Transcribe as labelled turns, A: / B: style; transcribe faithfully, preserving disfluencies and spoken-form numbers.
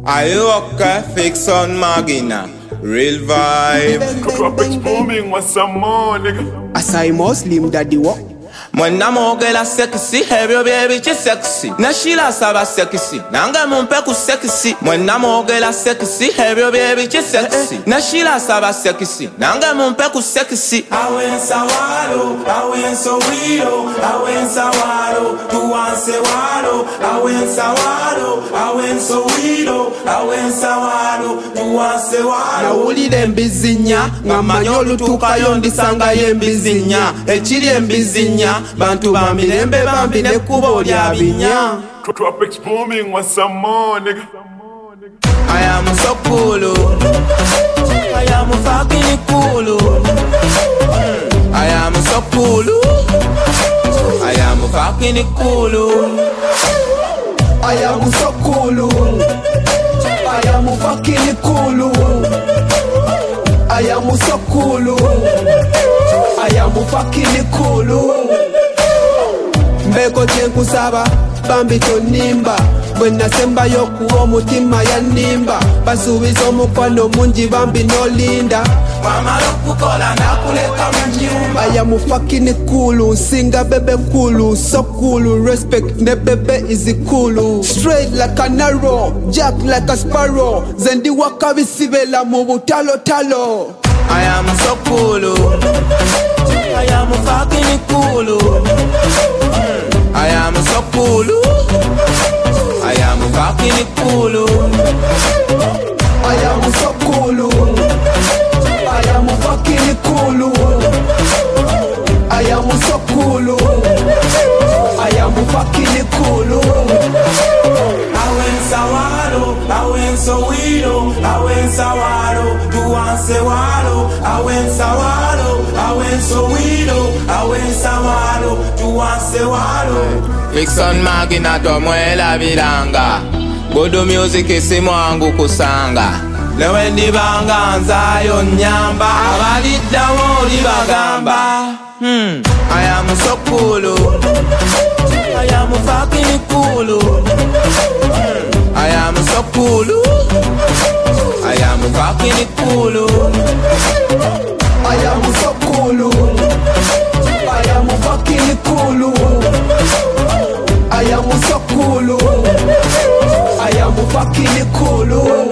A: Are you okay? Fix on Magina. Real vibe.
B: Drop it booming with some more, nigga.
C: Asai Muslim daddy what?
A: Mwana mogela sexy, hebyo baby che sexy. Nashila saba sexy, nanga mumpe ku sexy. Mwana mogela sexy, hebyo baby che sexy. Nashila saba sexy, nanga mumpe ku sexy. Awen sawalo, awen sowilo, awen sawalo, tuanse walo. Awen sawalo, awen sowilo, awen sawalo, tuanse walo.
C: Nawulire mbizinya, ngamanyolu tukayo ndisanga yembizinya. Echiri embizinya. Bantu bambilembe bambi ne kubo lya binya.
B: Drop it booming with some more, nigga.
A: I am so cool. I am fucking cool. I am so cool. I am fucking cool.
C: I am so cool. I am fucking cool. I am so cool. I am fucking cool. Mbeko chenku saba, bambi tonimba. Bwena semba yoku omutima ya nimba. Basubizo mukwano munji bambi no linda.
A: Mama lokukola na kuleka mnyumba.
C: I am fucking cool, singa bebe cool, so cool, respect ne bebe is cool. Straight like an arrow, jack like a sparrow. Zendi waka visibela mubu talo talo.
A: I am so cool. I am fucking cool. I am so cool. I am fucking cool.
C: I am so cool. I am fucking cool. I am so cool. I am fucking cool.
A: Awen sawalo, awen sowilo, awen sawalo, tuanse walo. Awen sawalo, awen sowilo, awen sawalo, tuanse walo. Fix on Magina tomwela viranga. Good music isi mwangu kusanga. Lewe ndibanga nzayo nyamba. Abalida woli bagamba. Hmm. I am so cool. I am fucking cool. I am so cool. I am fucking cool.
C: I am so cool. I am fucking cool. I am so cool. I am fucking cool.